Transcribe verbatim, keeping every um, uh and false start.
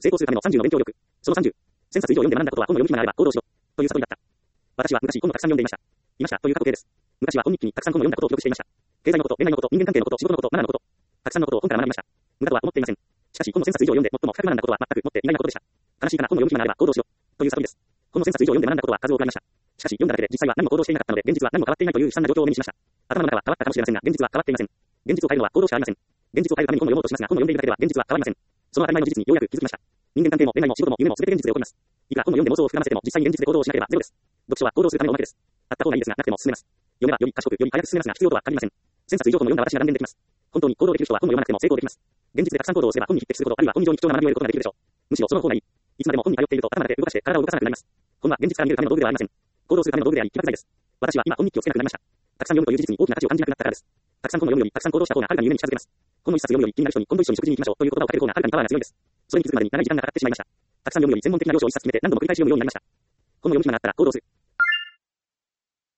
成功するためのさんじゅうの勉強力。そのさんじゅう。せんさつ以上読んで学んだことは本の読み暇があれば行動しろ。という悟りだった。私は昔本をたくさん読んでいました。いましたという過去形です。昔は本日記にたくさん本を読んだことを記録していました。経済のこと、恋愛のこと、人間関係のこと、仕事のこと、マナーのこと。たくさんのことを本から学びました。無駄とは思っていません。しかし本のせんさつ以上読んで最も深く学んだことは全く持っていないことでした。悲しいかな本の読み暇があれば行動しろ。という悟りです。本のせんさつ以上読んで学んだことは数多くありました。しかし読んだだけで実際は何も行動していなかったので現実は何も変わっていないという悲惨な状況を目にしました。頭の中は変わったかもしれませんが現実は変わっていません。現実を変えるのは行動しかありません。現実を変えるために本を読もうとしますが本を読んでいるだけでは現実は変わりません。その当たり前の事実にようやく気づきました。人間関係も恋愛も仕事も夢も全て現実で起こります。いくら本を読んで妄想を膨らませても実際に現実で行動をしなければゼロです。読書は行動するためのおまけです。あった方がいいですがなくても進めます。読めばより賢くより早く進めますが必要とは限りません。せんさつ以上本を読んだ私が断言できます。本当に行動できる人は本を読まなくても成功できます。現実でたくさん行動をすれば本に匹敵することあるいは本以上に貴重な学びを得ることができるでしょう。むしろその方がいい。いつまでも本に頼っていると頭だけ動かして体を動かさなくなります。本は現実から見るための道具ではありません。行動するための道具であり、起爆剤です。私は今本日記をつけなくなりました。たくさん読むという事実に大きな価値を感じなくなったからです。たくさん本を読むよりたくさん行動した方がはるかに夢に近づけます。本を一冊読むより気になる人に今度一緒に食事に行きましょうという言葉をかける方がはるかにパワーが強いです。それに気づくまでに長い時間がかかってしまいました。たくさん読むより専門的な用紙を一冊決めて何度も繰り返し読むようになりました。本の読む暇があったら行動する。